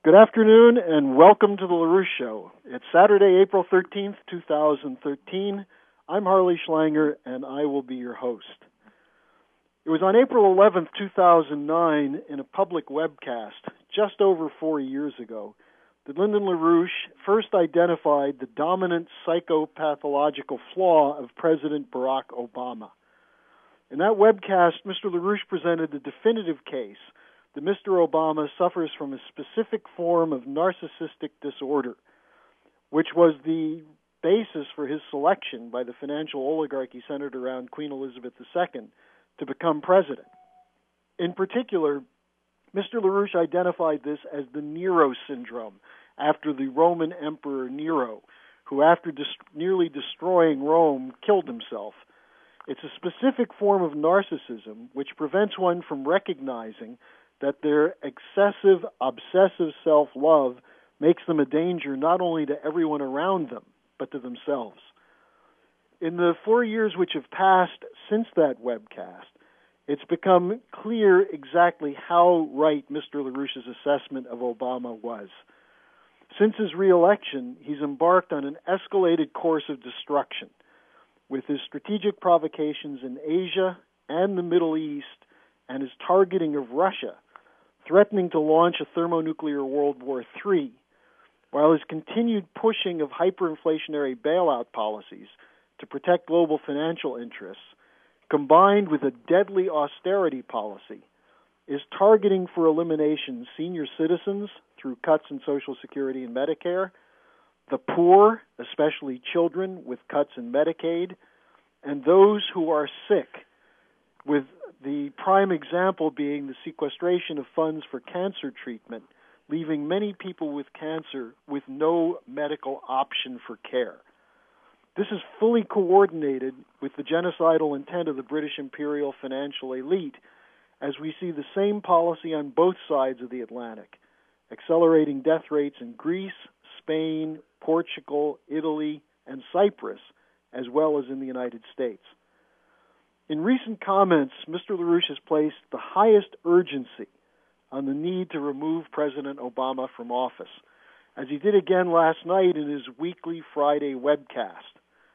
Good afternoon and welcome to the LaRouche Show. It's Saturday, April 13th, 2013. I'm Harley Schlanger and I will be your host. It was on April 11th, 2009, in a public webcast just over 4 years ago, that Lyndon LaRouche first identified the dominant psychopathological flaw of President Barack Obama. In that webcast, Mr. LaRouche presented the definitive case that Mr. Obama suffers from a specific form of narcissistic disorder, which was the basis for his selection by the financial oligarchy centered around Queen Elizabeth II to become president. In particular, Mr. LaRouche identified this as the Nero syndrome, after the Roman Emperor Nero, who after nearly destroying Rome, killed himself. It's a specific form of narcissism which prevents one from recognizing that their excessive, obsessive self-love makes them a danger not only to everyone around them, but to themselves. In the 4 years which have passed since that webcast, it's become clear exactly how right Mr. LaRouche's assessment of Obama was. Since his re-election, he's embarked on an escalated course of destruction, with his strategic provocations in Asia and the Middle East and his targeting of Russia, threatening to launch a thermonuclear World War III, while his continued pushing of hyperinflationary bailout policies to protect global financial interests, combined with a deadly austerity policy, is targeting for elimination senior citizens through cuts in Social Security and Medicare, the poor, especially children, with cuts in Medicaid, and those who are sick, with the prime example being the sequestration of funds for cancer treatment, leaving many people with cancer with no medical option for care. This is fully coordinated with the genocidal intent of the British imperial financial elite, as we see the same policy on both sides of the Atlantic, accelerating death rates in Greece, Spain, Portugal, Italy, and Cyprus, as well as in the United States. In recent comments, Mr. LaRouche has placed the highest urgency on the need to remove President Obama from office, as he did again last night in his weekly Friday webcast.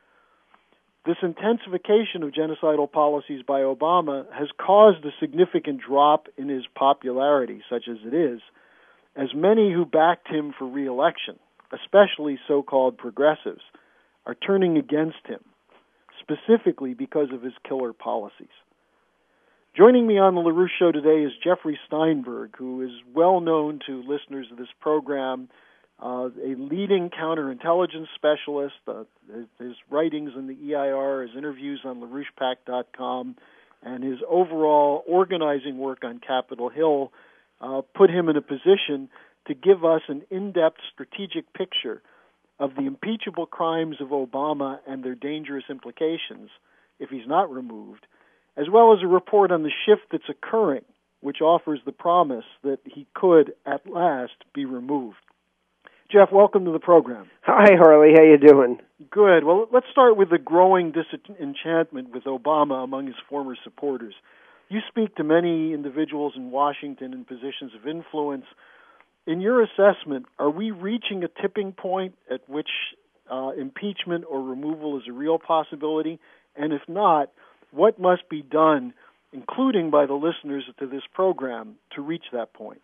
This intensification of genocidal policies by Obama has caused a significant drop in his popularity, such as it is, as many who backed him for re-election, especially so-called progressives, are turning against him, specifically because of his killer policies. Joining me on the LaRouche Show today is Jeffrey Steinberg, who is well known to listeners of this program, a leading counterintelligence specialist. His writings in the EIR, his interviews on LaRouchePAC.com, and his overall organizing work on Capitol Hill put him in a position to give us an in-depth strategic picture of the impeachable crimes of Obama and their dangerous implications if he's not removed, as well as a report on the shift that's occurring, which offers the promise that he could at last be removed. Jeff, welcome to the program. Hi, Harley. How you doing? Good. Well, let's start with the growing disenchantment with Obama among his former supporters. You speak to many individuals in Washington in positions of influence. In your assessment, are we reaching a tipping point at which impeachment or removal is a real possibility? And if not, what must be done, including by the listeners to this program, to reach that point?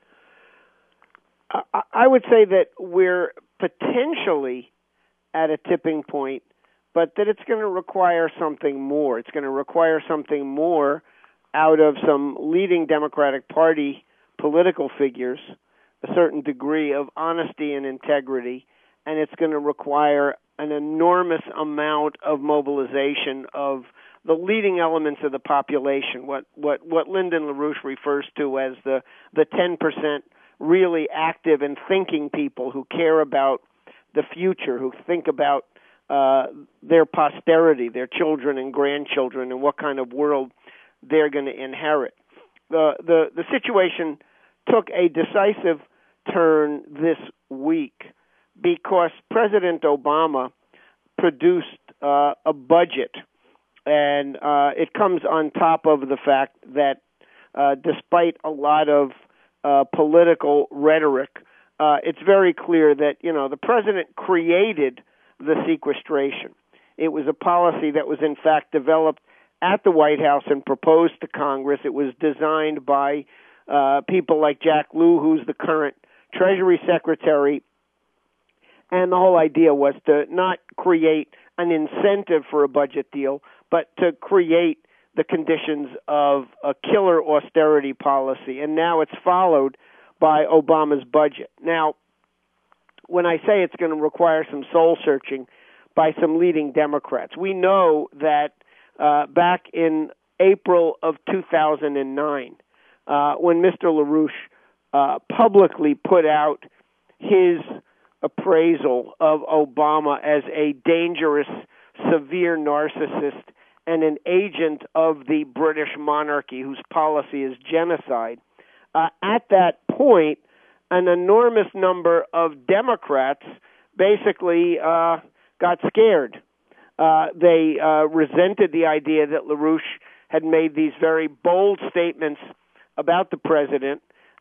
I would say that we're potentially at a tipping point, but that it's going to require something more. It's going to require something more out of some leading Democratic Party political figures, a certain degree of honesty and integrity, and it's going to require an enormous amount of mobilization of the leading elements of the population, what Lyndon LaRouche refers to as the 10% really active and thinking people who care about the future, who think about their posterity, their children and grandchildren, and what kind of world they're going to inherit. The situation took a decisive turn this week because President Obama produced a budget, and it comes on top of the fact that despite a lot of political rhetoric it's very clear that, the president created the sequestration. It was a policy that was, in fact, developed at the White House and proposed to Congress. It was designed by people like Jack Lew, who's the current Treasury Secretary. And the whole idea was to not create an incentive for a budget deal, but to create the conditions of a killer austerity policy. And now it's followed by Obama's budget. Now, when I say it's going to require some soul-searching by some leading Democrats, we know that back in April of 2009, when Mr. LaRouche publicly put out his appraisal of Obama as a dangerous, severe narcissist and an agent of the British monarchy whose policy is genocide, at that point, an enormous number of Democrats basically got scared. They resented the idea that LaRouche had made these very bold statements about the president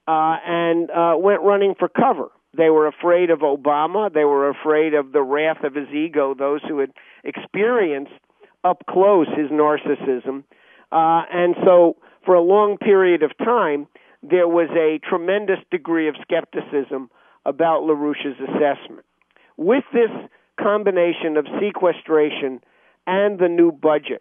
and went running for cover. They were afraid of Obama. They were afraid of the wrath of his ego, those who had experienced up close his narcissism. And so for a long period of time, there was a tremendous degree of skepticism about LaRouche's assessment. With this combination of sequestration and the new budget,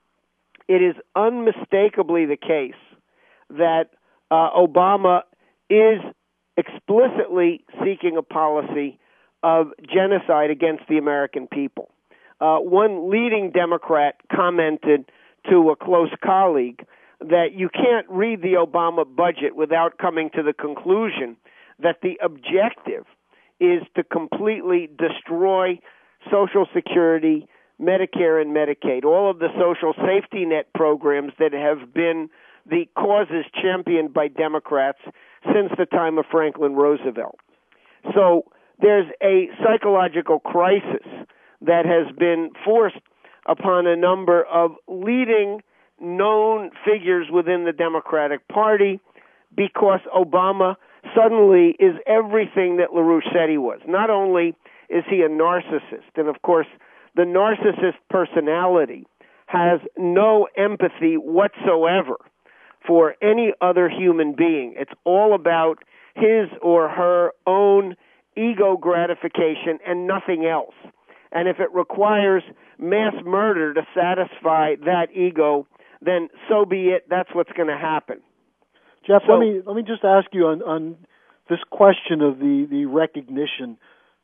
it is unmistakably the case that Obama is explicitly seeking a policy of genocide against the American people. One leading Democrat commented to a close colleague that you can't read the Obama budget without coming to the conclusion that the objective is to completely destroy Social Security, Medicare, and Medicaid, all of the social safety net programs that have been the causes championed by Democrats since the time of Franklin Roosevelt. So there's a psychological crisis that has been forced upon a number of leading known figures within the Democratic Party because Obama suddenly is everything that LaRouche said he was. Not only is he a narcissist, and of course the narcissist personality has no empathy whatsoever for any other human being. It's all about his or her own ego gratification and nothing else. And if it requires mass murder to satisfy that ego, then so be it. That's what's going to happen. Jeff, let me just ask you on this question of the recognition.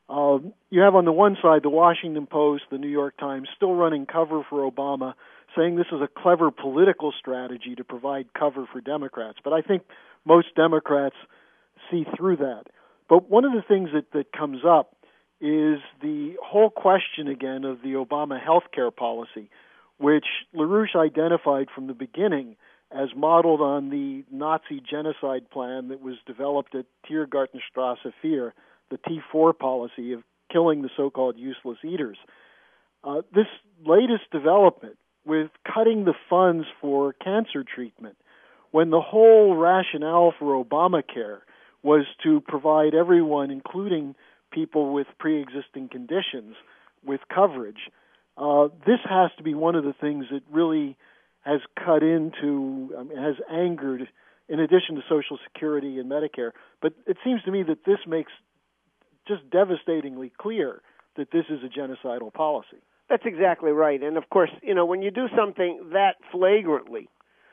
You have on the one side the Washington Post, the New York Times, still running cover for Obama, saying this is a clever political strategy to provide cover for Democrats. But I think most Democrats see through that. But one of the things that comes up is the whole question again of the Obama health care policy, which LaRouche identified from the beginning as modeled on the Nazi genocide plan that was developed at Tiergartenstrasse 4, the T4 policy of killing the so-called useless eaters. This latest development with cutting the funds for cancer treatment, when the whole rationale for Obamacare was to provide everyone, including people with pre-existing conditions, with coverage, this has to be one of the things that really has cut into, has angered, in addition to Social Security and Medicare. But it seems to me that this makes just devastatingly clear that this is a genocidal policy. That's exactly right. And, of course, when you do something that flagrantly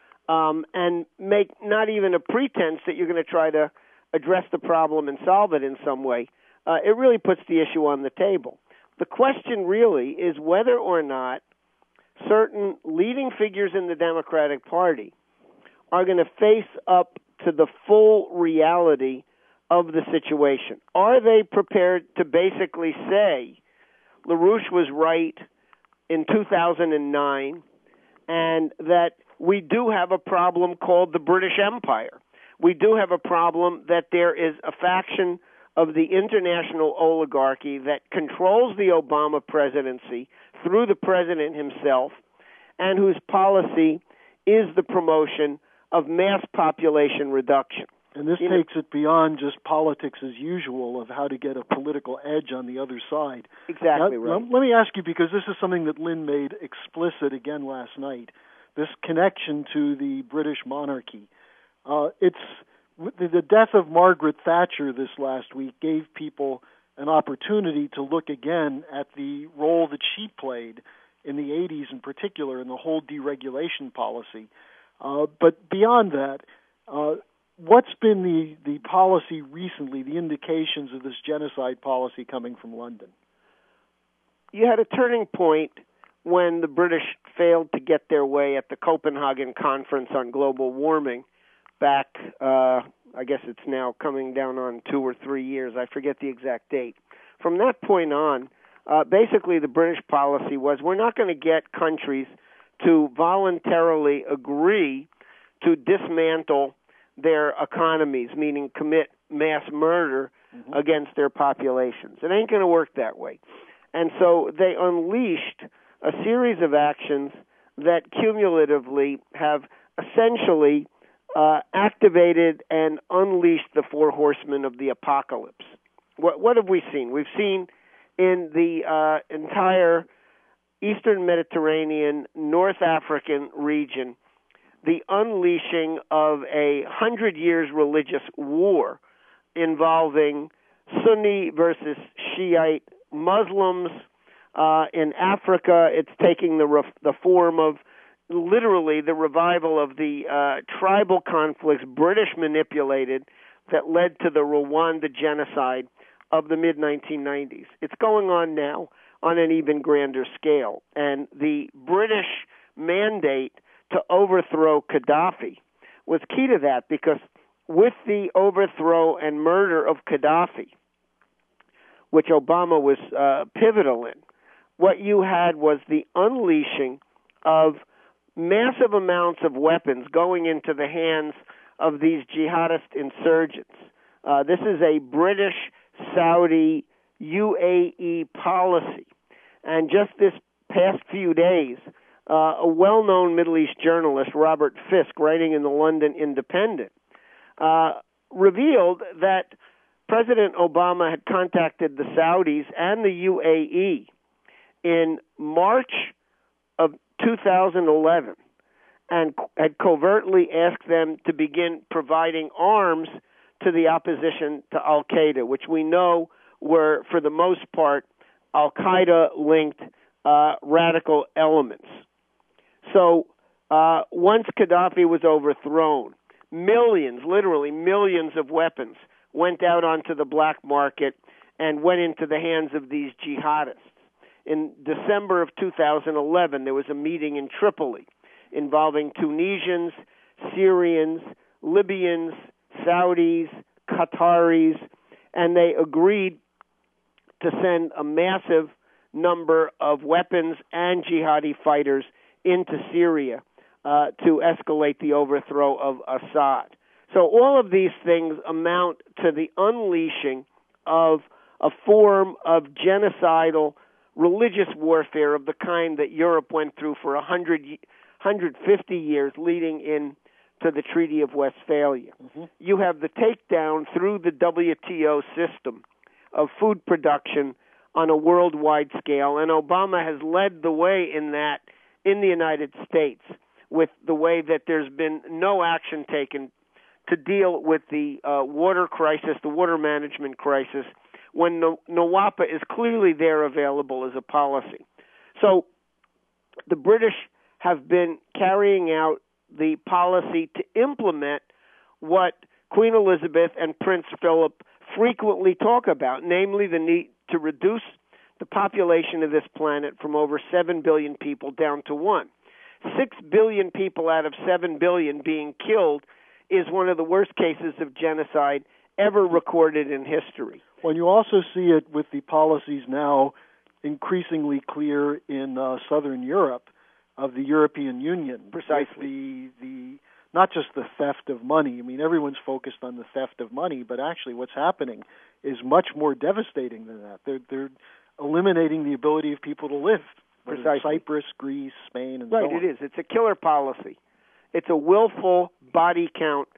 and make not even a pretense that you're going to try to address the problem and solve it in some way, it really puts the issue on the table. The question really is whether or not certain leading figures in the Democratic Party are going to face up to the full reality of the situation. Are they prepared to basically say LaRouche was right in 2009 and that we do have a problem called the British Empire? We do have a problem that there is a faction of the international oligarchy that controls the Obama presidency through the president himself and whose policy is the promotion of mass population reduction. And this takes it beyond just politics as usual of how to get a political edge on the other side. Exactly right. Let me ask you, because this is something that Lynn made explicit again last night, this connection to the British monarchy. It's the death of Margaret Thatcher this last week gave people an opportunity to look again at the role that she played in the 80s in particular in the whole deregulation policy. But beyond that, what's been the policy recently, the indications of this genocide policy coming from London? You had a turning point when the British failed to get their way at the Copenhagen Conference on Global Warming back, I guess it's now coming down on 2 or 3 years. I forget the exact date. From that point on, basically the British policy was we're not going to get countries to voluntarily agree to dismantle their economies, meaning commit mass murder against their populations. It ain't going to work that way. And so they unleashed a series of actions that cumulatively have essentially activated and unleashed the 4 horsemen of the apocalypse. What have we seen? We've seen in the entire Eastern Mediterranean, North African region, the unleashing of 100 years religious war involving Sunni versus Shiite Muslims. In Africa, it's taking the form of literally the revival of the tribal conflicts British manipulated that led to the Rwanda genocide of the mid-1990s. It's going on now on an even grander scale. And the British mandate to overthrow Gaddafi was key to that, because with the overthrow and murder of Gaddafi, which Obama was pivotal in, what you had was the unleashing of massive amounts of weapons going into the hands of these jihadist insurgents. This is a British, Saudi, UAE policy. And just this past few days, a well-known Middle East journalist, Robert Fisk, writing in the London Independent, revealed that President Obama had contacted the Saudis and the UAE in March of 2011 and had covertly asked them to begin providing arms to the opposition to Al-Qaeda, which we know were, for the most part, Al-Qaeda-linked radical elements. So once Gaddafi was overthrown, millions, literally millions of weapons went out onto the black market and went into the hands of these jihadists. In December of 2011, there was a meeting in Tripoli involving Tunisians, Syrians, Libyans, Saudis, Qataris, and they agreed to send a massive number of weapons and jihadi fighters into Syria to escalate the overthrow of Assad. So all of these things amount to the unleashing of a form of genocidal religious warfare of the kind that Europe went through for 150 years leading in to the Treaty of Westphalia. You have the takedown through the WTO system of food production on a worldwide scale, and Obama has led the way in that in the United States with the way that there's been no action taken to deal with the water crisis, the water management crisis, when NWAPA is clearly there available as a policy. So the British have been carrying out the policy to implement what Queen Elizabeth and Prince Philip frequently talk about, namely the need to reduce the population of this planet from over 7 billion people down to 1. 6 billion people out of 7 billion being killed is one of the worst cases of genocide ever recorded in history. Well, you also see it with the policies now increasingly clear in Southern Europe of the European Union. Precisely. The not just the theft of money. I mean, everyone's focused on the theft of money, but actually what's happening is much more devastating than that. They're eliminating the ability of people to live. Precisely. Cyprus, Greece, Spain, and so on. Right, it is. It's a killer policy. It's a willful body count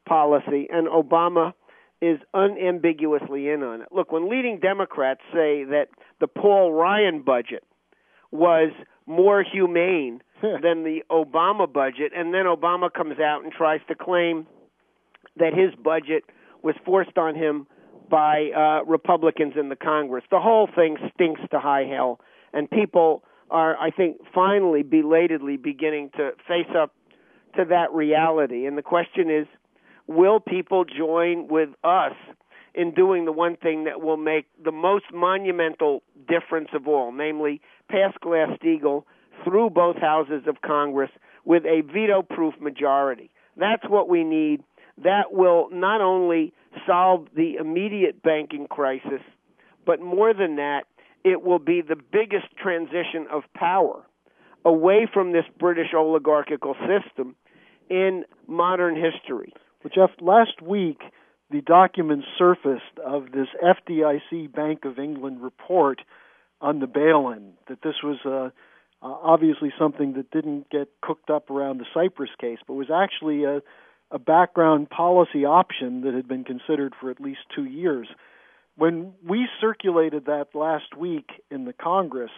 policy, and Obama is unambiguously in on it. Look, when leading Democrats say that the Paul Ryan budget was more humane than the Obama budget, and then Obama comes out and tries to claim that his budget was forced on him by Republicans in the Congress, the whole thing stinks to high hell, and people are, I think, finally belatedly beginning to face up to that reality. And the question is, will people join with us in doing the one thing that will make the most monumental difference of all, namely pass Glass-Steagall through both houses of Congress with a veto-proof majority? That's what we need. That will not only solve the immediate banking crisis, but more than that, it will be the biggest transition of power away from this British oligarchical system in modern history. Well, Jeff, last week the documents surfaced of this FDIC Bank of England report on the bail-in, that this was obviously something that didn't get cooked up around the Cyprus case, but was actually a background policy option that had been considered for at least 2 years. When we circulated that last week in the Congress,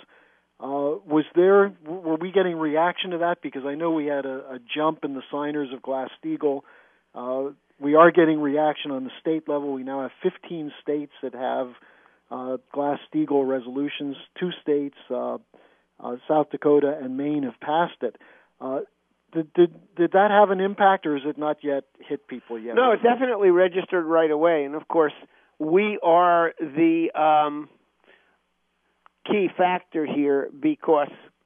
were we getting reaction to that? Because I know we had a jump in the signers of Glass-Steagall. We are getting reaction on the state level. We now have 15 states that have Glass-Steagall resolutions. 2 states, South Dakota and Maine, have passed it. Did that have an impact, or is it not yet hit people yet? No, it definitely registered right away. And, of course, we are the key factor here because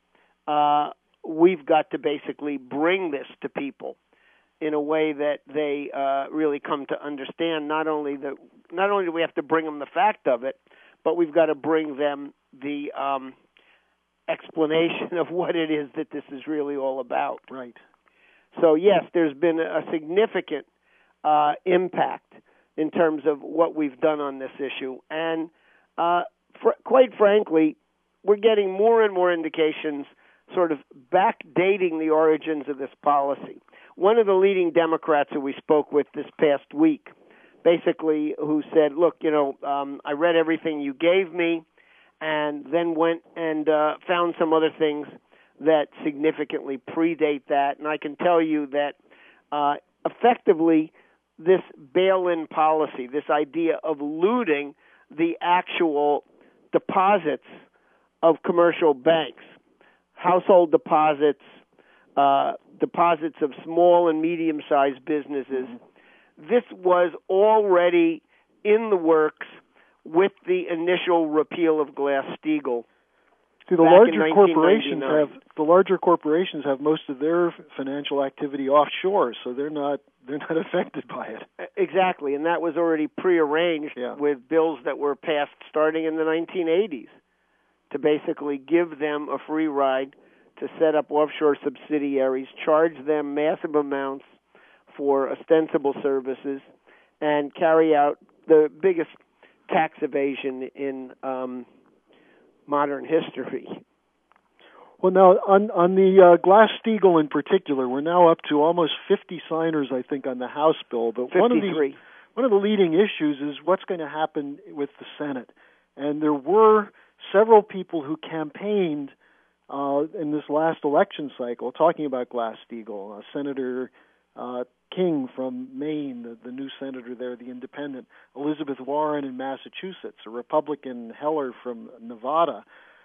we've got to basically bring this to people in a way that they really come to understand. Not only do we have to bring them the fact of it, but we've got to bring them the explanation of what it is that this is really all about. Right. So, yes, there's been a significant impact in terms of what we've done on this issue. And quite frankly, we're getting more and more indications sort of backdating the origins of this policy. One of the leading Democrats who we spoke with this past week, basically who said, look, I read everything you gave me, and then went and found some other things that significantly predate that. And I can tell you that effectively this bail-in policy, this idea of looting the actual deposits of commercial banks, household deposits, deposits of small and medium-sized businesses, this was already in the works with the initial repeal of Glass-Steagall. See, the larger corporations have most of their financial activity offshore, so they're not affected by it. Exactly, and that was already prearranged with bills that were passed starting in the 1980s to basically give them a free ride to set up offshore subsidiaries, charge them massive amounts for ostensible services, and carry out the biggest tax evasion in modern history. Well, now, on the Glass-Steagall in particular, we're now up to almost 50 signers, I think, on the House bill. But 53. One of the leading issues is what's going to happen with the Senate. And there were several people who campaigned in this last election cycle talking about Glass-Steagall. Senator King from Maine, the new senator there, the independent, Elizabeth Warren in Massachusetts, a Republican Heller from Nevada.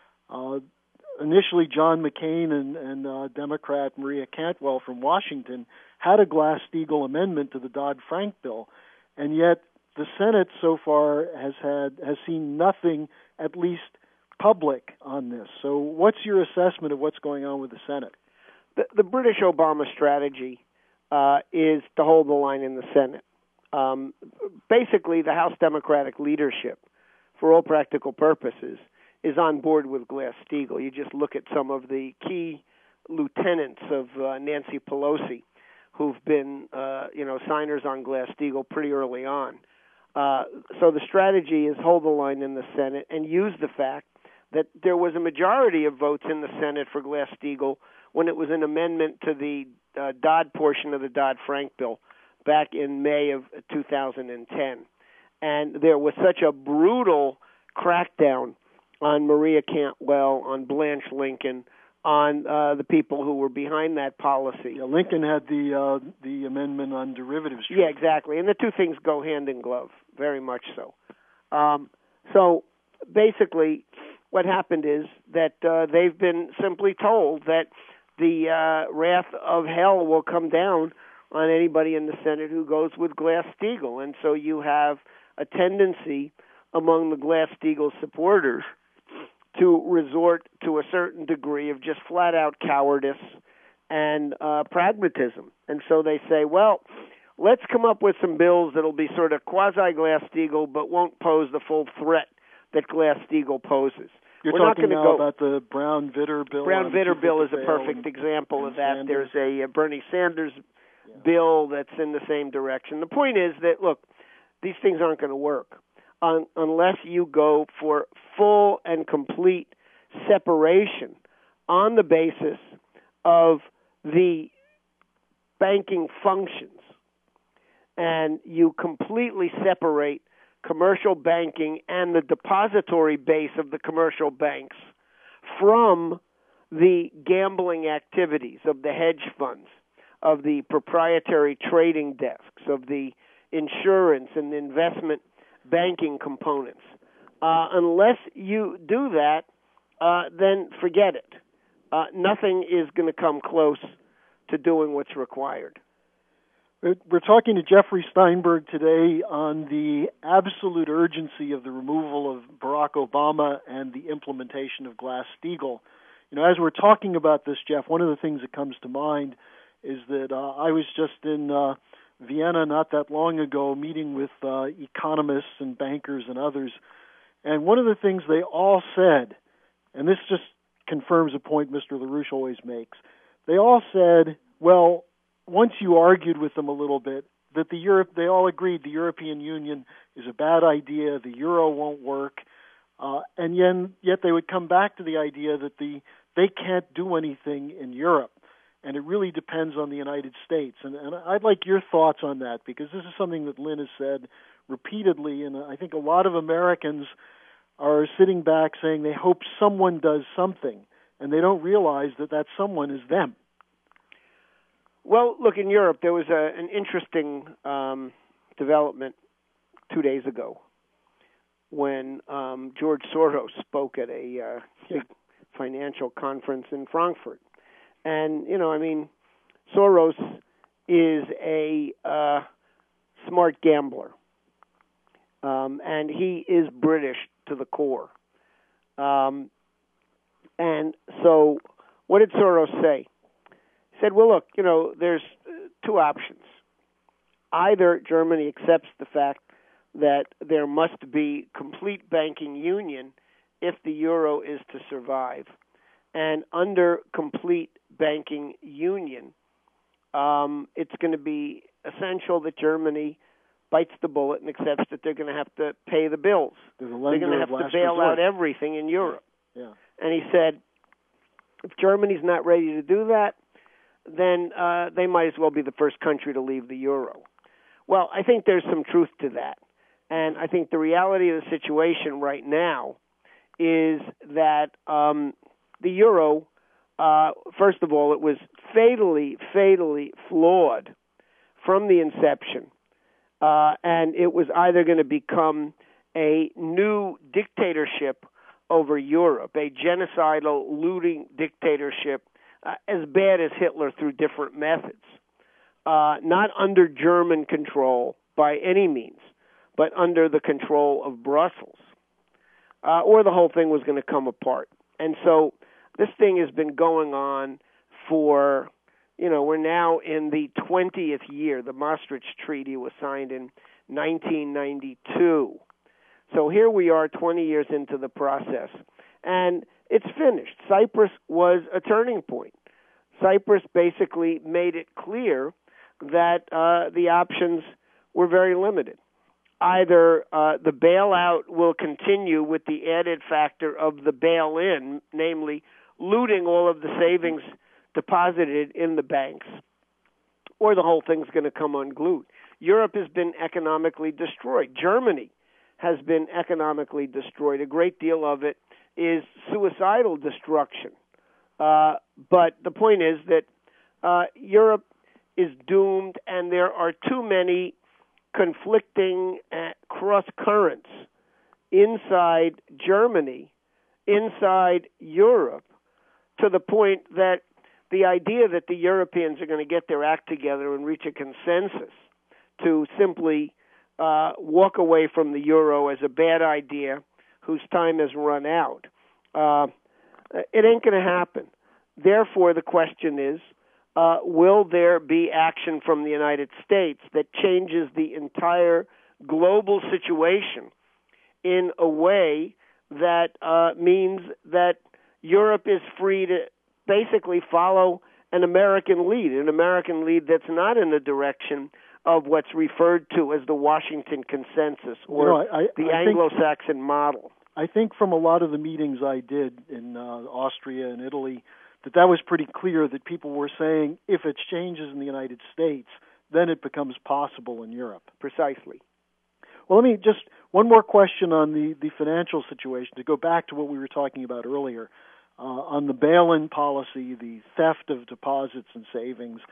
Initially, John McCain and Democrat Maria Cantwell from Washington had a Glass-Steagall amendment to the Dodd-Frank bill, and yet the Senate so far has seen nothing, at least public, on this. So what's your assessment of what's going on with the Senate? The British Obama strategy is to hold the line in the Senate. Basically, the House Democratic leadership, for all practical purposes, is on board with Glass-Steagall. You just look at some of the key lieutenants of Nancy Pelosi who've been, signers on Glass-Steagall pretty early on. So the strategy is hold the line in the Senate and use the fact that there was a majority of votes in the Senate for Glass-Steagall when it was an amendment to the Dodd portion of the Dodd-Frank bill back in May of 2010. And there was such a brutal crackdown on Maria Cantwell, on Blanche Lincoln, on the people who were behind that policy. Yeah, Lincoln had the amendment on derivatives. Yeah, exactly. And the two things go hand in glove, very much so. So basically what happened is that they've been simply told that the wrath of hell will come down on anybody in the Senate who goes with Glass-Steagall. And so you have a tendency among the Glass-Steagall supporters to resort to a certain degree of just flat-out cowardice and pragmatism. And so they say, well, let's come up with some bills that'll be sort of quasi-Glass-Steagall but won't pose the full threat that Glass-Steagall poses. You're talking now about the Brown-Vitter bill? Brown-Vitter bill is a perfect example of that. Sanders. There's a Bernie Sanders bill that's in the same direction. The point is that, look, these things aren't going to work unless you go for full and complete separation on the basis of the banking functions. And you completely separate commercial banking and the depository base of the commercial banks from the gambling activities of the hedge funds, of the proprietary trading desks, of the insurance and investment banking components. Unless you do that, then forget it. Nothing is going to come close to doing what's required. We're talking to Jeffrey Steinberg today on the absolute urgency of the removal of Barack Obama and the implementation of Glass-Steagall. You know, as we're talking about this, Jeff, one of the things that comes to mind is that I was just in Vienna not that long ago meeting with economists and bankers and others, and one of the things they all said, and this just confirms a point Mr. LaRouche always makes, they all said, well, once you argued with them a little bit, that they all agreed the European Union is a bad idea, the euro won't work, and yet they would come back to the idea that they can't do anything in Europe, and it really depends on the United States. And I'd like your thoughts on that, because this is something that Lynn has said repeatedly, and I think a lot of Americans are sitting back saying they hope someone does something, and they don't realize that that someone is them. Well, look, in Europe, there was an interesting development 2 days ago when George Soros spoke at a big financial conference in Frankfurt. And, you know, I mean, Soros is a smart gambler, and he is British to the core. And so what did Soros say? Said, well, look, you know, there's two options. Either Germany accepts the fact that there must be complete banking union if the euro is to survive. And under complete banking union, it's going to be essential that Germany bites the bullet and accepts that they're going to have to pay the bills. They're going to have to bail out everything in Europe. Yeah. And he said, if Germany's not ready to do that, then they might as well be the first country to leave the euro. Well, I think there's some truth to that. And I think the reality of the situation right now is that the euro, first of all, it was fatally flawed from the inception. And it was either going to become a new dictatorship over Europe, a genocidal, looting dictatorship, as bad as Hitler through different methods, not under German control by any means, but under the control of Brussels, or the whole thing was going to come apart. And so this thing has been going on for, you know, we're now in the 20th year. The Maastricht Treaty was signed in 1992. So here we are 20 years into the process. And it's finished. Cyprus was a turning point. Cyprus basically made it clear that the options were very limited. Either the bailout will continue with the added factor of the bail-in, namely looting all of the savings deposited in the banks, or the whole thing's going to come unglued. Europe has been economically destroyed. Germany has been economically destroyed. A great deal of it is suicidal destruction. But the point is that Europe is doomed, and there are too many conflicting cross currents inside Germany, inside Europe, to the point that the idea that the Europeans are going to get their act together and reach a consensus to simply walk away from the euro as a bad idea whose time has run out, it ain't going to happen. Therefore, the question is, will there be action from the United States that changes the entire global situation in a way that means that Europe is free to basically follow an American lead that's not in the direction of what's referred to as the Washington Consensus or the Anglo-Saxon model? I think from a lot of the meetings I did in Austria and Italy, that was pretty clear, that people were saying if it changes in the United States, then it becomes possible in Europe. Precisely. Well, let me just, one more question on the financial situation, to go back to what we were talking about earlier, on the bail-in policy, the theft of deposits and savings.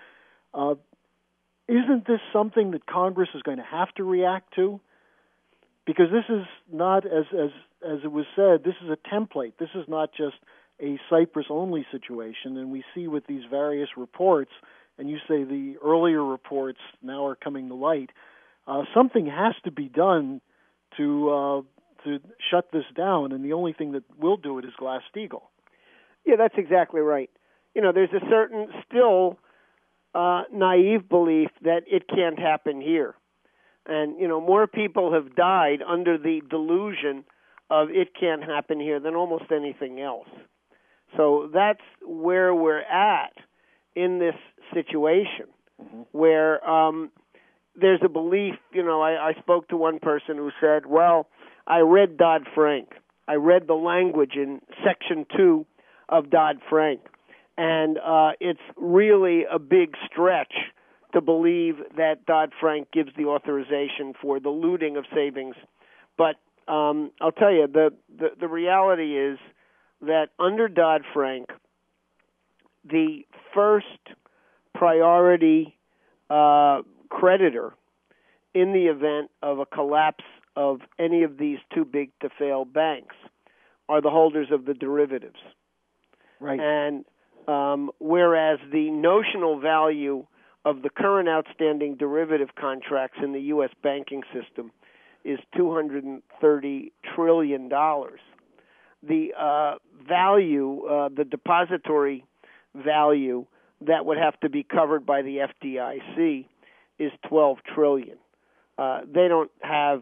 Isn't this something that Congress is going to have to react to? Because this is not, as it was said, this is a template. This is not just a Cyprus-only situation, and we see with these various reports, and you say the earlier reports now are coming to light, something has to be done to shut this down, and the only thing that will do it is Glass-Steagall. Yeah, that's exactly right. You know, there's a certain still naive belief that it can't happen here. And, you know, more people have died under the delusion of it can't happen here than almost anything else. So that's where we're at in this situation, where there's a belief, you know, I spoke to one person who said, well, I read Dodd-Frank. I read the language in Section 2 of Dodd-Frank, and it's really a big stretch to believe that Dodd-Frank gives the authorization for the looting of savings. But I'll tell you, the reality is that under Dodd-Frank, the first priority creditor in the event of a collapse of any of these too big to fail banks are the holders of the derivatives. Right. And whereas the notional value of the current outstanding derivative contracts in the U.S. banking system is $230 trillion, the value, the depository value that would have to be covered by the FDIC is $12 trillion. They don't have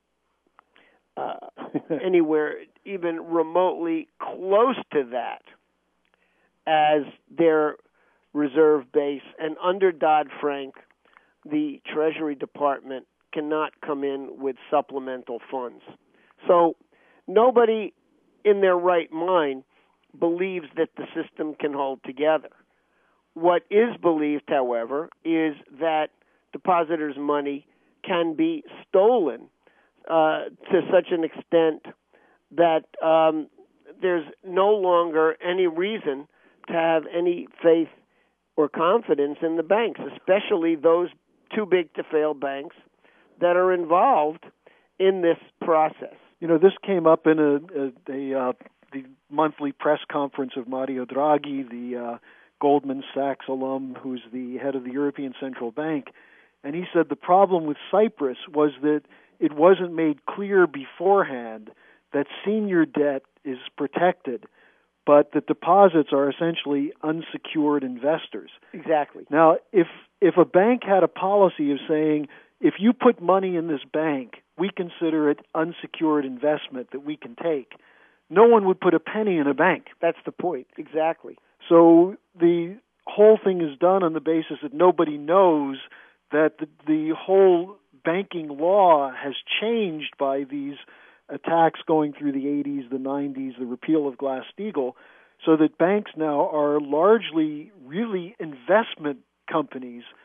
anywhere even remotely close to that as their reserve base. And under Dodd-Frank, the Treasury Department cannot come in with supplemental funds. So nobody in their right mind believes that the system can hold together. What is believed, however, is that depositors' money can be stolen to such an extent that there's no longer any reason to have any faith or confidence in the banks, especially those too big to fail banks that are involved in this process. You know, this came up in the monthly press conference of Mario Draghi, the Goldman Sachs alum who's the head of the European Central Bank, and he said the problem with Cyprus was that it wasn't made clear beforehand that senior debt is protected, but the deposits are essentially unsecured investors. Exactly. Now, if a bank had a policy of saying, if you put money in this bank, we consider it unsecured investment that we can take, no one would put a penny in a bank. That's the point. Exactly. So the whole thing is done on the basis that nobody knows that the whole banking law has changed by these attacks going through the 80s, the 90s, the repeal of Glass-Steagall, so that banks now are largely really investment companies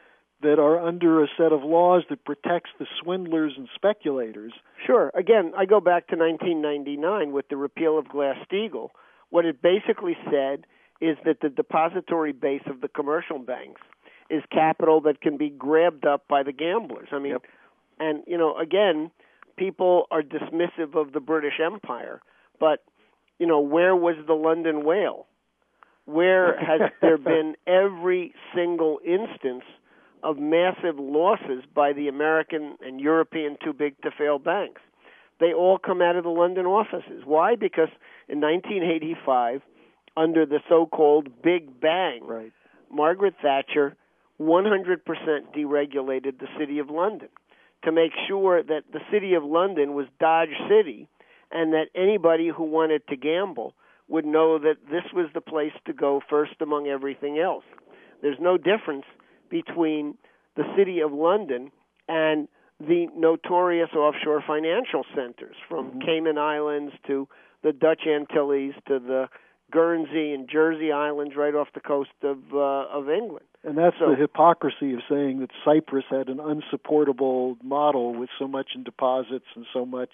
that are under a set of laws that protects the swindlers and speculators. Sure. Again, I go back to 1999 with the repeal of Glass-Steagall. What it basically said is that the depository base of the commercial banks is capital that can be grabbed up by the gamblers. I mean, and, again, people are dismissive of the British Empire, but, where was the London whale? Where has there been every single instance of massive losses by the American and European too-big-to-fail banks? They all come out of the London offices. Why? Because in 1985, under the so-called Big Bang, right, Margaret Thatcher 100% deregulated the City of London to make sure that the City of London was Dodge City and that anybody who wanted to gamble would know that this was the place to go first among everything else. There's no difference between the City of London and the notorious offshore financial centers, from Cayman Islands to the Dutch Antilles to the Guernsey and Jersey Islands right off the coast of England. And that's the hypocrisy of saying that Cyprus had an unsupportable model with so much in deposits and so much,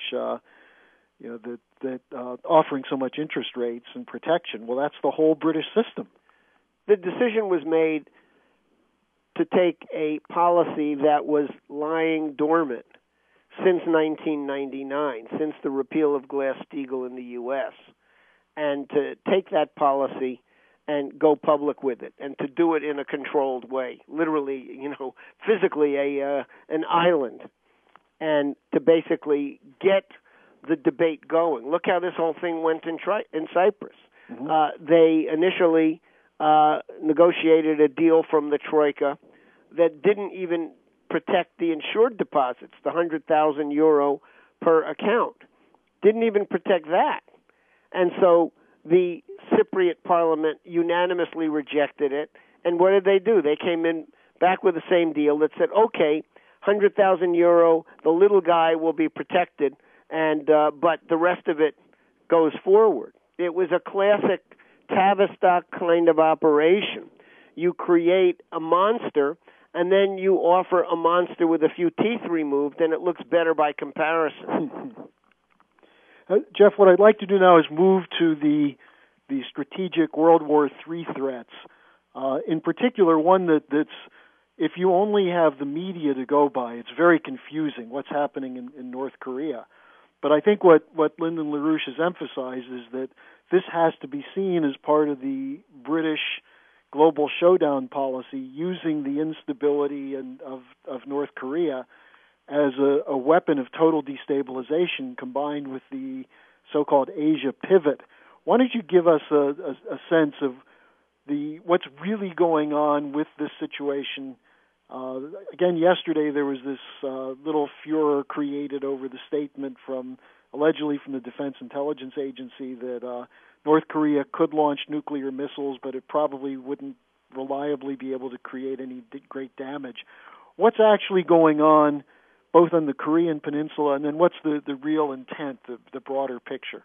offering so much interest rates and protection. Well, that's the whole British system. The decision was made to take a policy that was lying dormant since 1999, since the repeal of Glass-Steagall in the U.S., and to take that policy and go public with it, and to do it in a controlled way, literally, physically an island, and to basically get the debate going. Look how this whole thing went in Cyprus. They initially negotiated a deal from the Troika that didn't even protect the insured deposits, the €100,000 per account. Didn't even protect that. And so the Cypriot parliament unanimously rejected it. And what did they do? They came in back with the same deal that said, okay, €100,000, the little guy will be protected, and but the rest of it goes forward. It was a classic Tavistock kind of operation. You create a monster, and then you offer a monster with a few teeth removed, and it looks better by comparison. Jeff, what I'd like to do now is move to the strategic World War III threats. In particular, one that's, if you only have the media to go by, it's very confusing what's happening in North Korea. But I think what Lyndon LaRouche has emphasized is that this has to be seen as part of the British global showdown policy, using the instability of North Korea as a weapon of total destabilization combined with the so-called Asia pivot. Why don't you give us a sense of what's really going on with this situation? Again, yesterday there was this little furor created over the statement allegedly from the Defense Intelligence Agency that North Korea could launch nuclear missiles, but it probably wouldn't reliably be able to create any great damage. What's actually going on both on the Korean Peninsula, and then what's the real intent, the broader picture?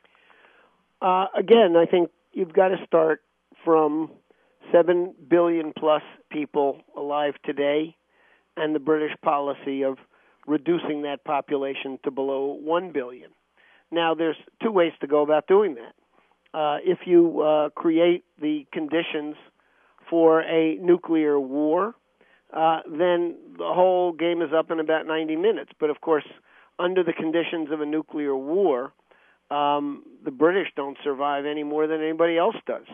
Again, I think you've got to start from 7 billion plus people alive today and the British policy of reducing that population to below 1 billion. Now, there's two ways to go about doing that. If you create the conditions for a nuclear war, then the whole game is up in about 90 minutes. But, of course, under the conditions of a nuclear war, the British don't survive any more than anybody else does.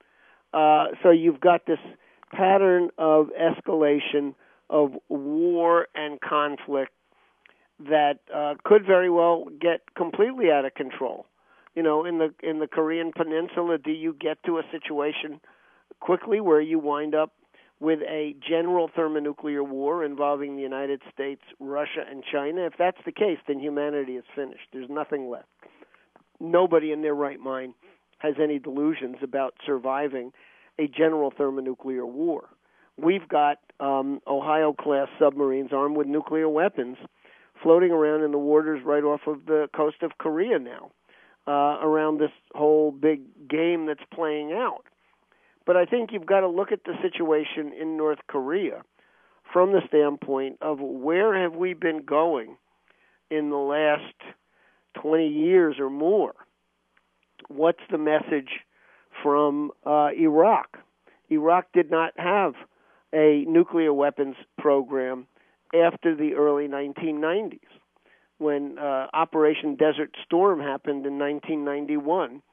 So you've got this pattern of escalation of war and conflict that could very well get completely out of control. In the Korean Peninsula, do you get to a situation quickly where you wind up with a general thermonuclear war involving the United States, Russia, and China? If that's the case, then humanity is finished. There's nothing left. Nobody in their right mind has any delusions about surviving a general thermonuclear war. We've got Ohio-class submarines armed with nuclear weapons floating around in the waters right off of the coast of Korea now, around this whole big game that's playing out. But I think you've got to look at the situation in North Korea from the standpoint of where have we been going in the last 20 years or more. What's the message from Iraq? Iraq did not have a nuclear weapons program after the early 1990s. When Operation Desert Storm happened in 1991,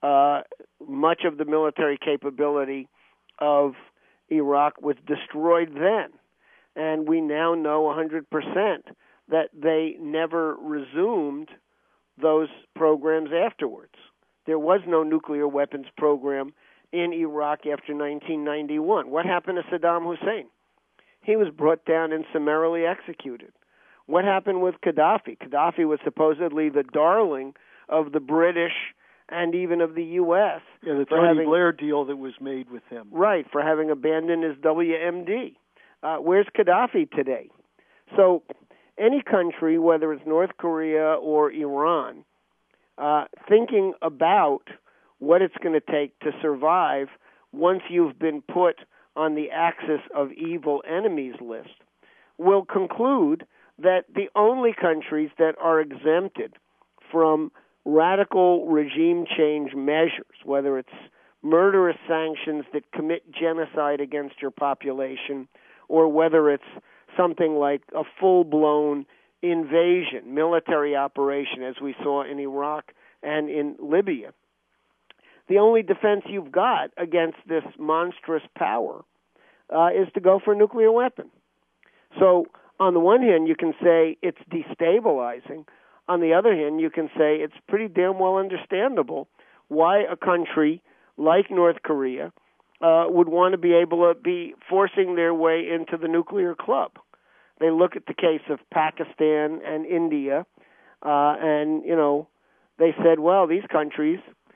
much of the military capability of Iraq was destroyed then. And we now know 100% that they never resumed those programs afterwards. There was no nuclear weapons program in Iraq after 1991. What happened to Saddam Hussein? He was brought down and summarily executed. What happened with Gaddafi? Gaddafi was supposedly the darling of the British and even of the U.S. Yeah, the Tony Blair deal that was made with him. Right, for having abandoned his WMD. Where's Gaddafi today? So any country, whether it's North Korea or Iran, thinking about what it's going to take to survive once you've been put on the axis of evil enemies list, will conclude that the only countries that are exempted from radical regime change measures, whether it's murderous sanctions that commit genocide against your population, or whether it's something like a full-blown invasion, military operation, as we saw in Iraq and in Libya, the only defense you've got against this monstrous power is to go for a nuclear weapon. So on the one hand, you can say it's destabilizing. On the other hand, you can say it's pretty damn well understandable why a country like North Korea would want to be able to be forcing their way into the nuclear club. They look at the case of Pakistan and India, and, you know, they said, well, these countries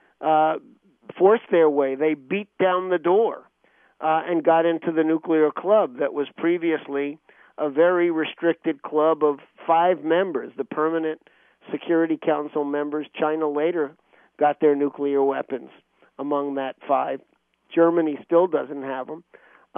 forced their way. They beat down the door and got into the nuclear club that was previously a very restricted club of 5 members, the permanent Security Council members. China later got their nuclear weapons among that 5. Germany still doesn't have them.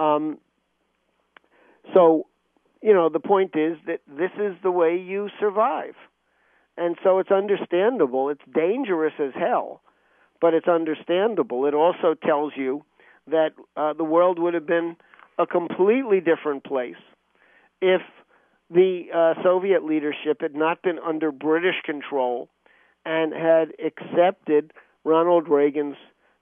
So, you know, the point is that this is the way you survive. And so it's understandable. It's dangerous as hell, but it's understandable. It also tells you that the world would have been a completely different place if the Soviet leadership had not been under British control and had accepted Ronald Reagan's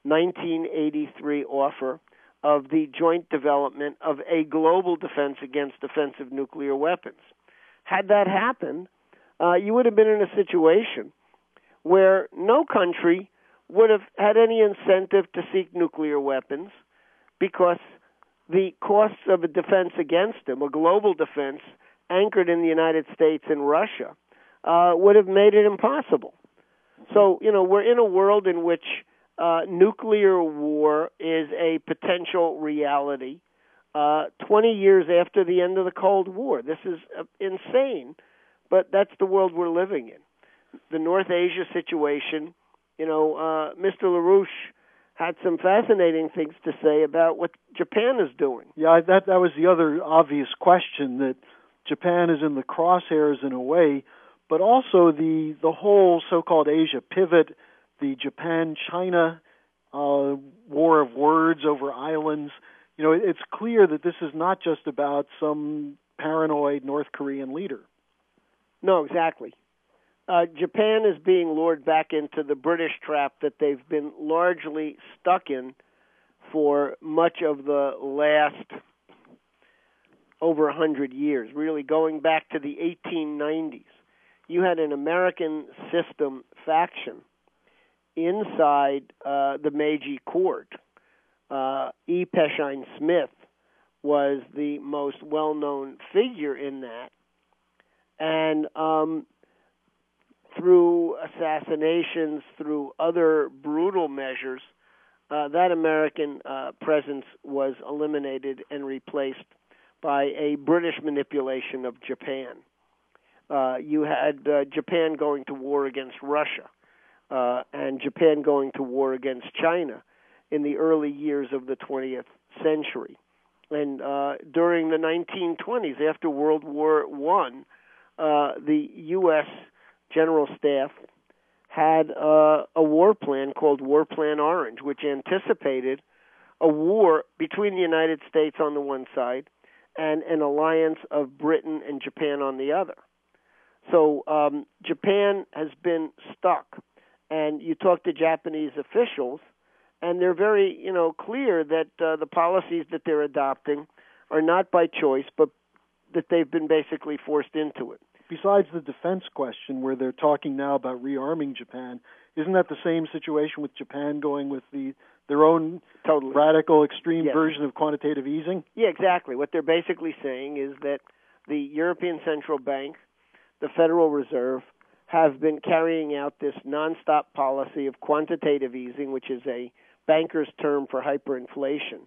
1983 offer of the joint development of a global defense against offensive nuclear weapons. Had that happened, you would have been in a situation where no country would have had any incentive to seek nuclear weapons because the costs of a defense against them, a global defense anchored in the United States and Russia, would have made it impossible. So, you know, we're in a world in which nuclear war is a potential reality 20 years after the end of the Cold War. This is insane, but that's the world we're living in. The North Asia situation, you know, Mr. LaRouche had some fascinating things to say about what Japan is doing. Yeah, that was the other obvious question, that Japan is in the crosshairs in a way, but also the whole so-called Asia pivot, the Japan-China war of words over islands. You know, it's clear that this is not just about some paranoid North Korean leader. No, exactly. Japan is being lured back into the British trap that they've been largely stuck in for much of the last over 100 years, really going back to the 1890s. You had an American system faction inside the Meiji court. E. Peshine Smith was the most well-known figure in that. And through assassinations, through other brutal measures, that American presence was eliminated and replaced by a British manipulation of Japan. You had Japan going to war against Russia and Japan going to war against China in the early years of the 20th century. And during the 1920s, after World War I, the U.S. General Staff had a war plan called War Plan Orange, which anticipated a war between the United States on the one side and an alliance of Britain and Japan on the other. So Japan has been stuck, and you talk to Japanese officials, and they're very, clear that the policies that they're adopting are not by choice, but that they've been basically forced into it. Besides the defense question, where they're talking now about rearming Japan, isn't that the same situation with Japan going with their own radical, extreme version of quantitative easing? Yeah, exactly. What they're basically saying is that the European Central Bank, the Federal Reserve, have been carrying out this nonstop policy of quantitative easing, which is a banker's term for hyperinflation.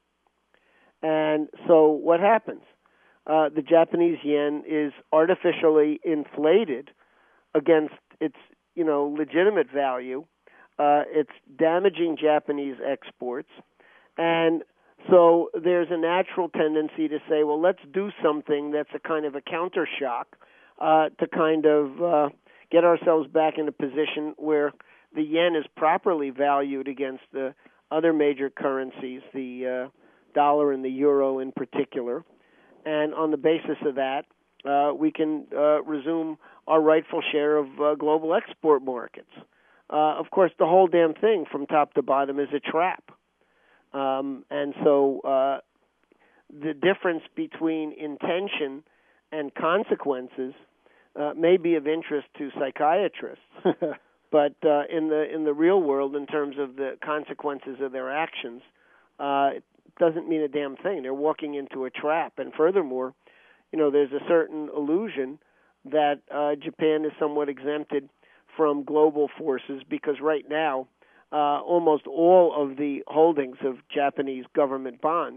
And so what happens? The Japanese yen is artificially inflated against its, legitimate value. It's damaging Japanese exports. And so there's a natural tendency to say, well, let's do something that's a kind of a counter shock to kind of get ourselves back in a position where the yen is properly valued against the other major currencies, the dollar and the euro in particular. And on the basis of that, we can resume our rightful share of global export markets. Of course, the whole damn thing from top to bottom is a trap. And so the difference between intention and consequences may be of interest to psychiatrists, but in the real world, in terms of the consequences of their actions, it doesn't mean a damn thing. They're walking into a trap. And furthermore, there's a certain illusion that Japan is somewhat exempted from global forces, because right now almost all of the holdings of Japanese government bonds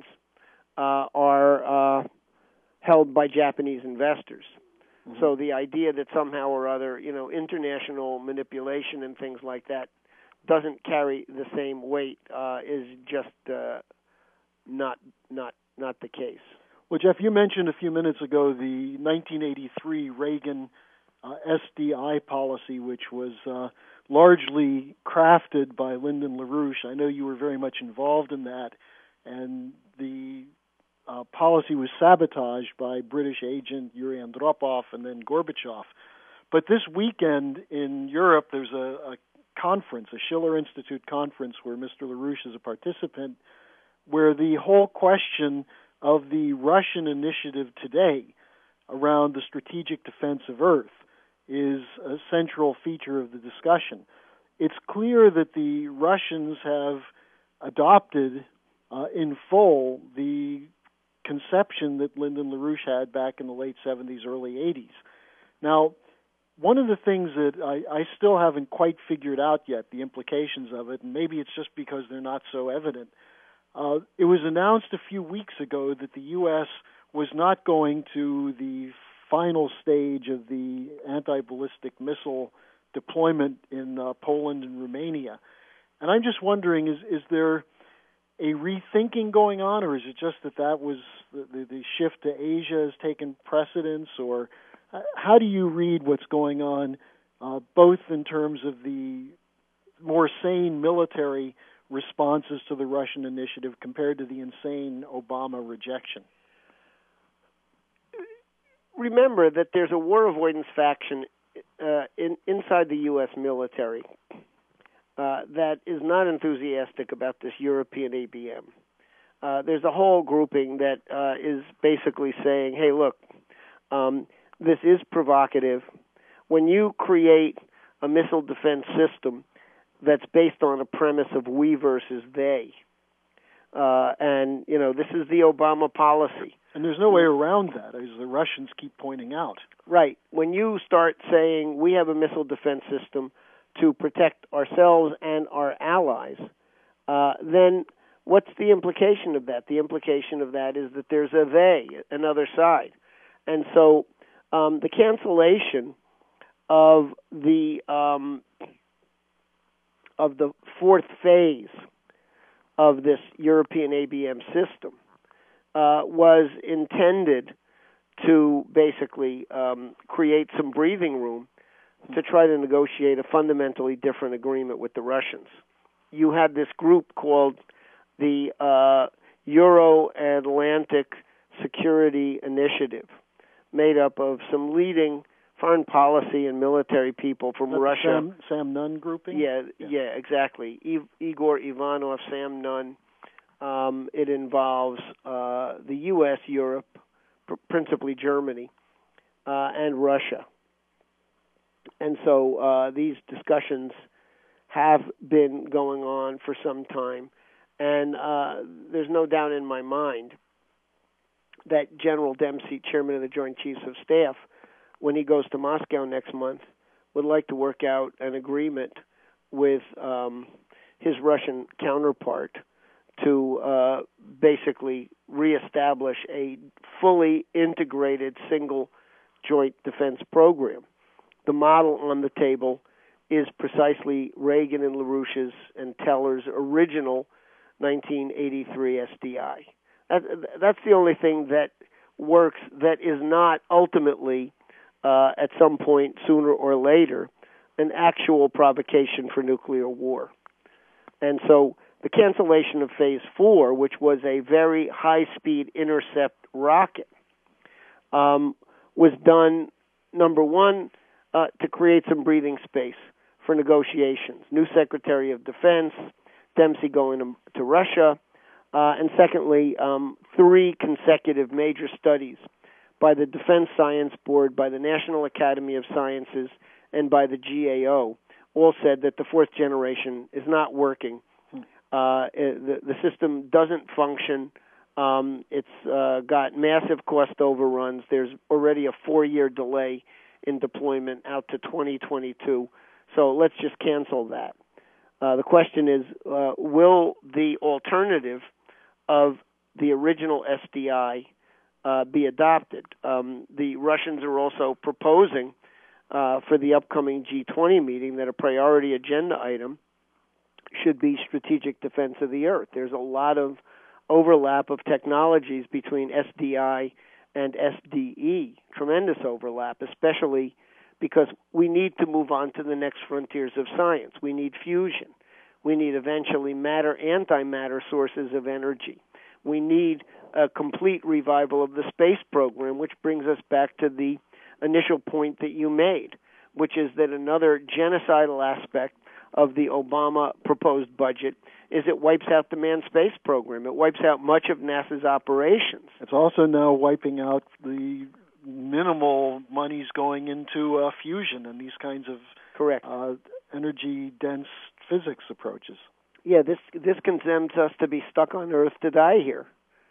are held by Japanese investors. Mm-hmm. So the idea that somehow or other, international manipulation and things like that doesn't carry the same weight is just not the case. Well, Jeff, you mentioned a few minutes ago the 1983 Reagan SDI policy, which was largely crafted by Lyndon LaRouche. I know you were very much involved in that, and the policy was sabotaged by British agent Yuri Andropov and then Gorbachev. But this weekend in Europe, there's a conference, a Schiller Institute conference, where Mr. LaRouche is a participant, where the whole question of the Russian initiative today around the strategic defense of Earth is a central feature of the discussion. It's clear that the Russians have adopted in full the conception that Lyndon LaRouche had back in the late 70s, early 80s. Now, one of the things that I still haven't quite figured out yet, the implications of it, and maybe it's just because they're not so evident, it was announced a few weeks ago that the U.S. was not going to the final stage of the anti-ballistic missile deployment in Poland and Romania. And I'm just wondering, is there a rethinking going on, or is it just that was the shift to Asia has taken precedence, or how do you read what's going on, both in terms of the more sane military responses to the Russian initiative compared to the insane Obama rejection? Remember that there's a war avoidance faction inside the U.S. military that is not enthusiastic about this European ABM. There's a whole grouping that is basically saying, hey, look, this is provocative. When you create a missile defense system that's based on a premise of we versus they, and, this is the Obama policy. And there's no way around that, as the Russians keep pointing out. Right. When you start saying we have a missile defense system to protect ourselves and our allies, then what's the implication of that? The implication of that is that there's a they, another side. And so the cancellation of the fourth phase of this European ABM system was intended to basically create some breathing room to try to negotiate a fundamentally different agreement with the Russians. You had this group called the Euro-Atlantic Security Initiative, made up of some leading foreign policy and military people from Russia. Sam Nunn grouping? Yeah, exactly. Igor Ivanov, Sam Nunn. It involves the U.S., Europe, principally Germany, and Russia. And so these discussions have been going on for some time, and there's no doubt in my mind that General Dempsey, Chairman of the Joint Chiefs of Staff, when he goes to Moscow next month, would like to work out an agreement with his Russian counterpart to basically reestablish a fully integrated single joint defense program. The model on the table is precisely Reagan and LaRouche's and Teller's original 1983 SDI. That's the only thing that works that is not ultimately, at some point sooner or later, an actual provocation for nuclear war. And so the cancellation of Phase 4, which was a very high-speed intercept rocket, was done, number one, to create some breathing space for negotiations. New Secretary of Defense, Dempsey going to Russia, and secondly, 3 consecutive major studies by the Defense Science Board, by the National Academy of Sciences, and by the GAO, all said that the fourth generation is not working. The system doesn't function. It's got massive cost overruns. There's already a 4-year delay in deployment out to 2022. So let's just cancel that. The question is, will the alternative of the original SDI be adopted? The Russians are also proposing for the upcoming G20 meeting that a priority agenda item should be strategic defense of the earth. There's a lot of overlap of technologies between SDI and SDE, tremendous overlap, especially because we need to move on to the next frontiers of science. We need fusion. We need eventually matter-antimatter sources of energy. We need a complete revival of the space program, which brings us back to the initial point that you made, which is that another genocidal aspect of the Obama proposed budget is it wipes out the manned space program. It wipes out much of NASA's operations. It's also now wiping out the minimal monies going into fusion and these kinds of correct energy-dense physics approaches. Yeah, this condemns us to be stuck on Earth to die here.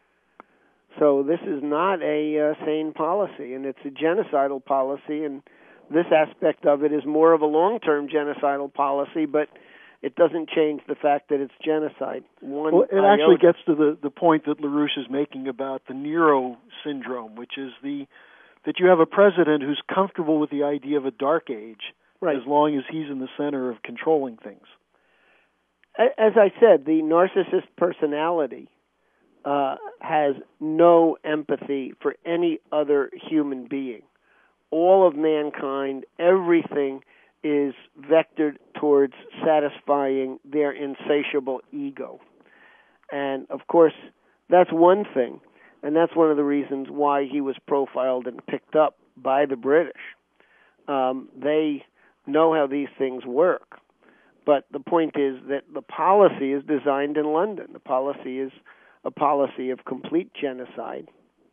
So this is not a sane policy, and it's a genocidal policy, and this aspect of it is more of a long-term genocidal policy, but it doesn't change the fact that it's genocide. It actually gets to the point that LaRouche is making about the Nero syndrome, which is that you have a president who's comfortable with the idea of a dark age, right, as long as he's in the center of controlling things. As I said, the narcissist personality has no empathy for any other human being. All of mankind, everything is vectored towards satisfying their insatiable ego. And, of course, that's one thing, and that's one of the reasons why he was profiled and picked up by the British. They know how these things work. But the point is that the policy is designed in London. The policy is a policy of complete genocide.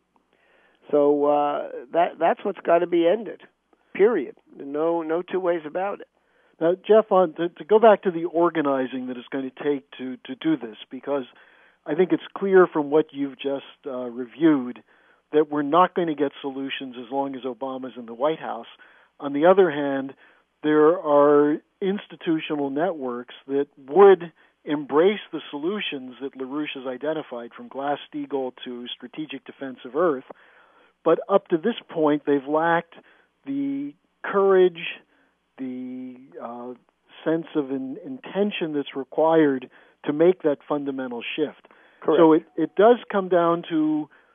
So that's what's got to be ended, period. No two ways about it. Now, Jeff, to go back to the organizing that it's going to take to do this, because I think it's clear from what you've just reviewed that we're not going to get solutions as long as Obama's in the White House. On the other hand, there are institutional networks that would embrace the solutions that LaRouche has identified, from Glass-Steagall to Strategic Defense of Earth. But up to this point, they've lacked the courage, the sense of intention that's required to make that fundamental shift. Correct. So it does come down to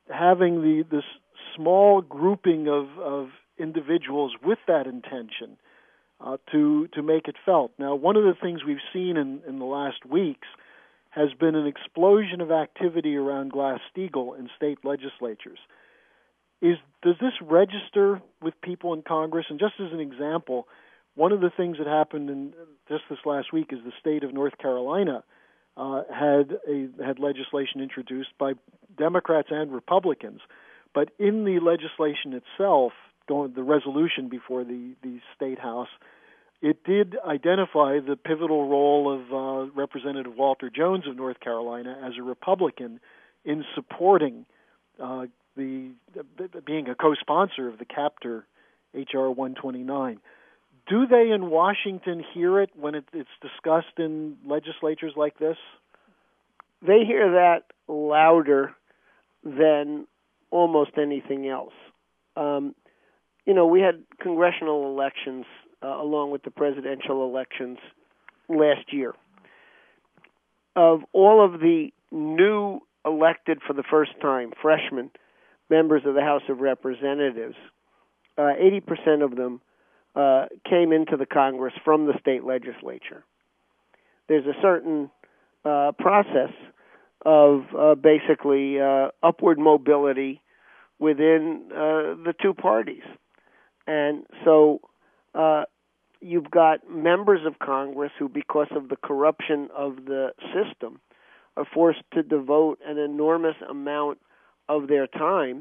having this small grouping of individuals with that intention to make it felt. Now, one of the things we've seen in the last weeks has been an explosion of activity around Glass-Steagall in state legislatures. Does this register with people in Congress? And just as an example, one of the things that happened in just this last week is the state of North Carolina had legislation introduced by Democrats and Republicans. But in the legislation itself, the resolution before the State House, it did identify the pivotal role of Representative Walter Jones of North Carolina as a Republican in supporting being a co-sponsor of the captor H.R. 129. Do they in Washington hear it when it's discussed in legislatures like this? They hear that louder than almost anything else. We had congressional elections along with the presidential elections last year. Of all of the new elected for the first time freshmen members of the House of Representatives, 80% of them came into the Congress from the state legislature. There's a certain process of basically upward mobility within the two parties. And so you've got members of Congress who, because of the corruption of the system, are forced to devote an enormous amount of their time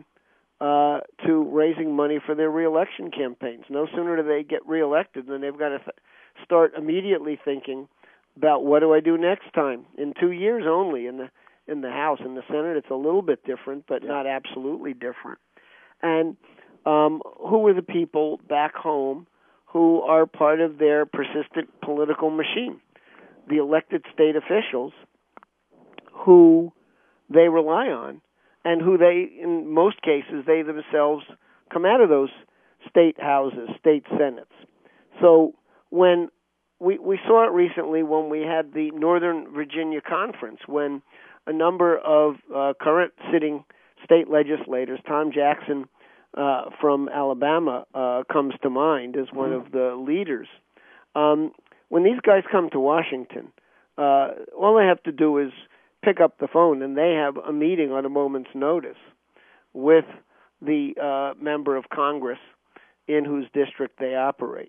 to raising money for their reelection campaigns. No sooner do they get reelected than they've got to start immediately thinking about what do I do next time. In 2 years only in the House. In the Senate, it's a little bit different, but not absolutely different. And who are the people back home who are part of their persistent political machine? The elected state officials who they rely on, and who they, in most cases, they themselves come out of those state houses, state senates. So when we saw it recently when we had the Northern Virginia Conference, when a number of current sitting state legislators, Tom Jackson from Alabama comes to mind as one of the leaders. When these guys come to Washington, all they have to do is pick up the phone, and they have a meeting on a moment's notice with the member of Congress in whose district they operate.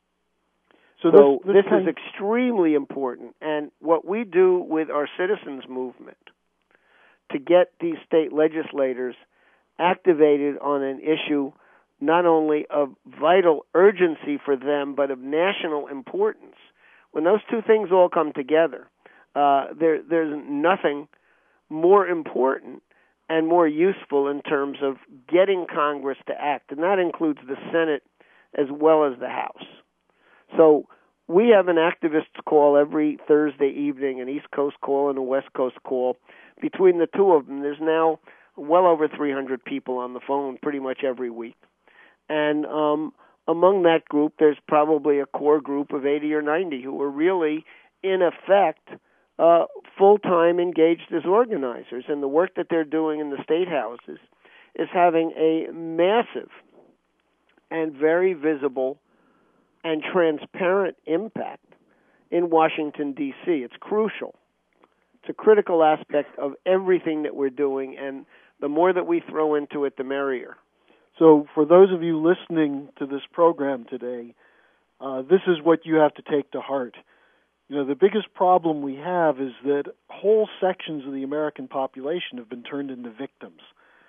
So this is extremely important. And what we do with our citizens movement to get these state legislators activated on an issue not only of vital urgency for them, but of national importance, when those two things all come together, there's nothing more important and more useful in terms of getting Congress to act, and that includes the Senate as well as the House. So we have an activists call every Thursday evening, an East Coast call and a West Coast call. Between the two of them, there's now well over 300 people on the phone pretty much every week. And among that group, there's probably a core group of 80 or 90 who are really, in effect, full-time engaged as organizers. And the work that they're doing in the state houses is having a massive and very visible and transparent impact in Washington, D.C. It's crucial. It's a critical aspect of everything that we're doing, and the more that we throw into it, the merrier. So for those of you listening to this program today, this is what you have to take to heart. The biggest problem we have is that whole sections of the American population have been turned into victims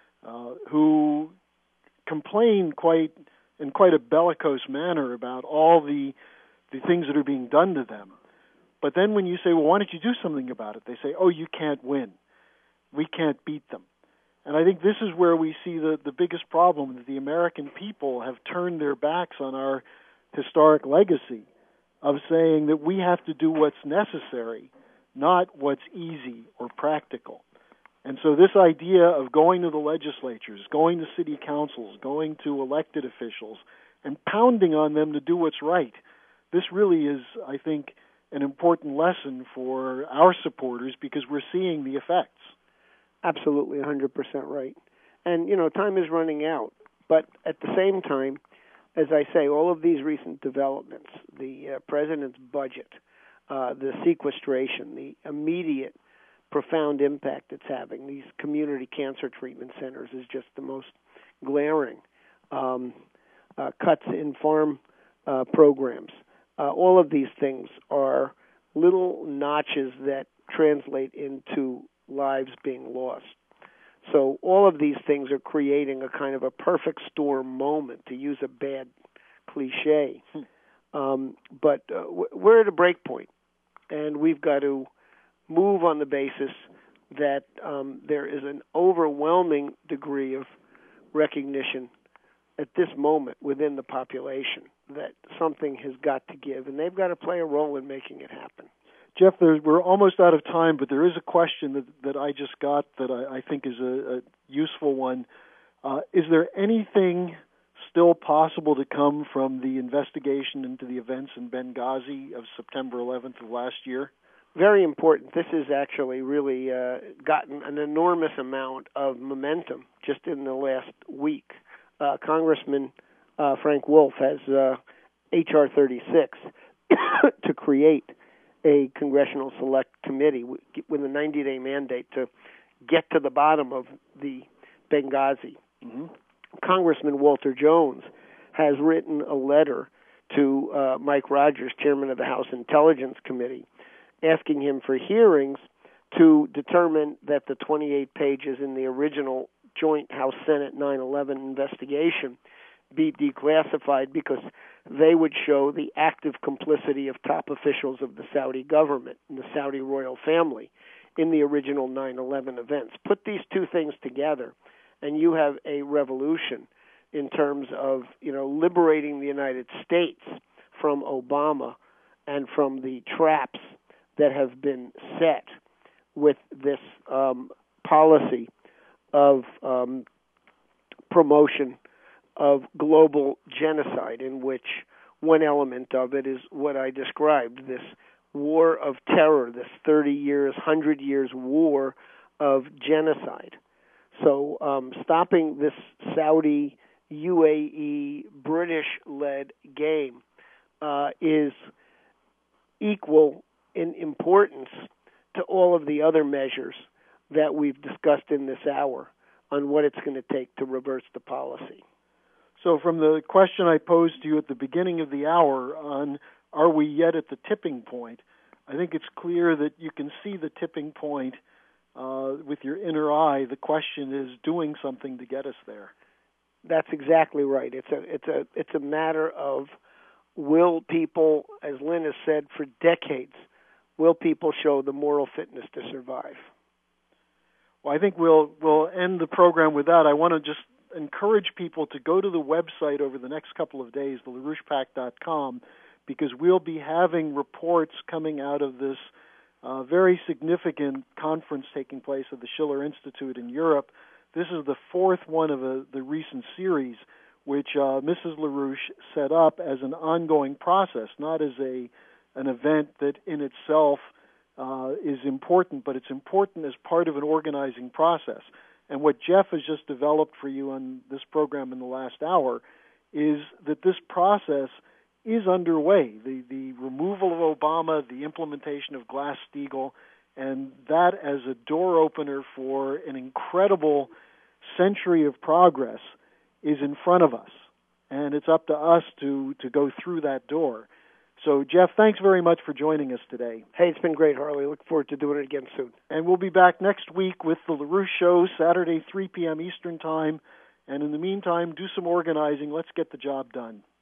who complain in quite a bellicose manner about all the things that are being done to them. But then when you say, well, why don't you do something about it? They say, oh, you can't win. We can't beat them. And I think this is where we see the biggest problem, that the American people have turned their backs on our historic legacy of saying that we have to do what's necessary, not what's easy or practical. And so this idea of going to the legislatures, going to city councils, going to elected officials, and pounding on them to do what's right, this really is, I think, an important lesson for our supporters because we're seeing the effects. Absolutely, 100% right. And, time is running out. But at the same time, as I say, all of these recent developments, the president's budget, the sequestration, the immediate profound impact it's having, these community cancer treatment centers is just the most glaring. Cuts in farm programs. All of these things are little notches that translate into lives being lost. So all of these things are creating a kind of a perfect storm moment, to use a bad cliche. But we're at a break point, and we've got to move on the basis that there is an overwhelming degree of recognition at this moment within the population that something has got to give, and they've got to play a role in making it happen. Jeff, we're almost out of time, but there is a question that I just got that I think is a useful one. Is there anything still possible to come from the investigation into the events in Benghazi of September 11th of last year? Very important. This has actually really gotten an enormous amount of momentum just in the last week. Congressman Frank Wolf has H.R. 36 to create a Congressional Select Committee with a 90-day mandate to get to the bottom of the Benghazi. Mm-hmm. Congressman Walter Jones has written a letter to Mike Rogers, chairman of the House Intelligence Committee, asking him for hearings to determine that the 28 pages in the original joint House-Senate 9/11 investigation be declassified, because they would show the active complicity of top officials of the Saudi government and the Saudi royal family in the original 9/11 events. Put these two things together, and you have a revolution in terms of, liberating the United States from Obama and from the traps that have been set with this policy of promotion of global genocide, in which one element of it is what I described, this war of terror, this 30 years, 100 years war of genocide. So stopping this Saudi, UAE, British-led game is equal in importance to all of the other measures that we've discussed in this hour on what it's going to take to reverse the policy. So from the question I posed to you at the beginning of the hour on are we yet at the tipping point, I think it's clear that you can see the tipping point with your inner eye. The question is doing something to get us there. That's exactly right. It's a matter of, will people, as Lynn has said for decades, will people show the moral fitness to survive? Well, I think we'll end the program with that. I want to just encourage people to go to the website over the next couple of days, thelarouchepact.com, because we'll be having reports coming out of this very significant conference taking place at the Schiller Institute in Europe. This is the fourth one of the recent series, which Mrs. LaRouche set up as an ongoing process, not as an event that in itself is important, but it's important as part of an organizing process. And what Jeff has just developed for you on this program in the last hour is that this process is underway. The removal of Obama, the implementation of Glass-Steagall, and that as a door opener for an incredible century of progress is in front of us. And it's up to us to go through that door. So, Jeff, thanks very much for joining us today. Hey, it's been great, Harley. Look forward to doing it again soon. And we'll be back next week with The LaRouche Show, Saturday, 3 p.m. Eastern Time. And in the meantime, do some organizing. Let's get the job done.